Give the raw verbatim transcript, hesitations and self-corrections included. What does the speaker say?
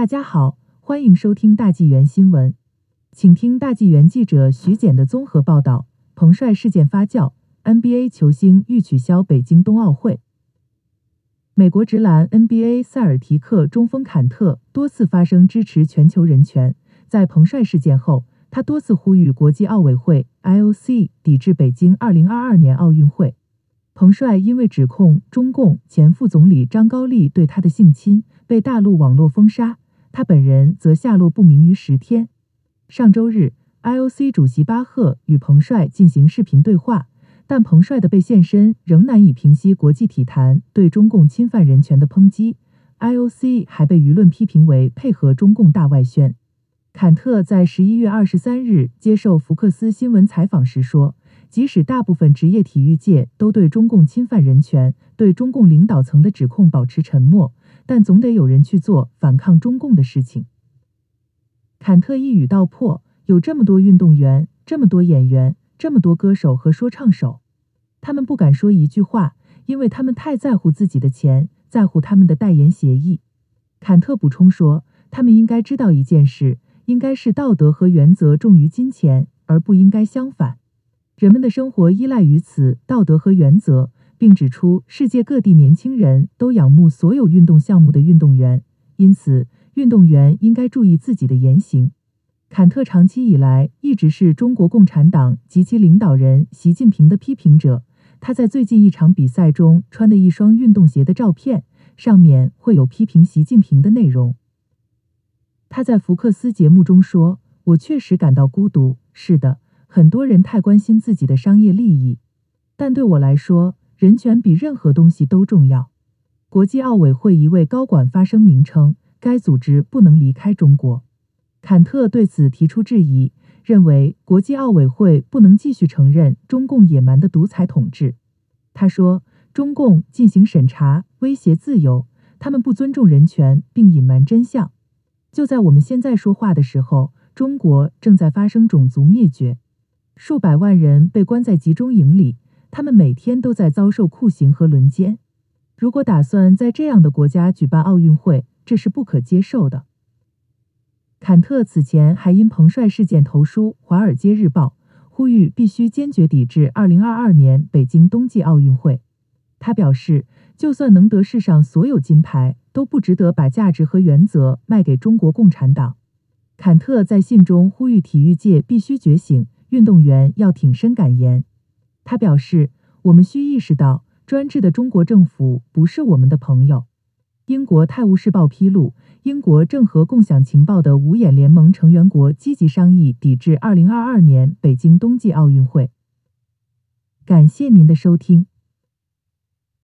大家好，欢迎收听大纪元新闻，请听大纪元记者徐简的综合报道。彭帅事件发酵 ，N B A 球星欲取消北京冬奥会。美国职篮 N B A 塞尔提克中锋坎特多次发声支持全球人权，在彭帅事件后，他多次呼吁国际奥委会 I O C 抵制北京二零二二年奥运会。彭帅因为指控中共前副总理张高丽对他的性侵，被大陆网络封杀，他本人则下落不明于十天。上周日 ，I O C 主席巴赫与彭帅进行视频对话，但彭帅的被现身仍难以平息国际体坛对中共侵犯人权的抨击。I O C 还被舆论批评为配合中共大外宣。坎特在十一月二十三日接受福克斯新闻采访时说，即使大部分职业体育界都对中共侵犯人权、对中共领导层的指控保持沉默，但总得有人去做反抗中共的事情。坎特一语道破，有这么多运动员，这么多演员，这么多歌手和说唱手，他们不敢说一句话，因为他们太在乎自己的钱，在乎他们的代言协议。坎特补充说，他们应该知道一件事，应该是道德和原则重于金钱，而不应该相反。人们的生活依赖于此道德和原则，并指出世界各地年轻人都仰慕所有运动项目的运动员，因此运动员应该注意自己的言行。坎特长期以来一直是中国共产党及其领导人习近平的批评者。他在最近一场比赛中穿的一双运动鞋的照片，上面会有批评习近平的内容。他在福克斯节目中说，我确实感到孤独，是的，很多人太关心自己的商业利益，但对我来说，人权比任何东西都重要。国际奥委会一位高管发声明称，该组织不能离开中国。坎特对此提出质疑，认为国际奥委会不能继续承认中共野蛮的独裁统治。他说，中共进行审查，威胁自由，他们不尊重人权并隐瞒真相。就在我们现在说话的时候，中国正在发生种族灭绝，数百万人被关在集中营里，他们每天都在遭受酷刑和轮奸。如果打算在这样的国家举办奥运会，这是不可接受的。坎特此前还因彭帅事件投书《华尔街日报》，呼吁必须坚决抵制二零二二年北京冬季奥运会。他表示，就算能得世上所有金牌，都不值得把价值和原则卖给中国共产党。坎特在信中呼吁体育界必须觉醒，运动员要挺身敢言。他表示，我们需意识到，专制的中国政府不是我们的朋友。英国《泰晤士报》披露，英国正和共享情报的五眼联盟成员国积极商议抵制二零二二年北京冬季奥运会。感谢您的收听。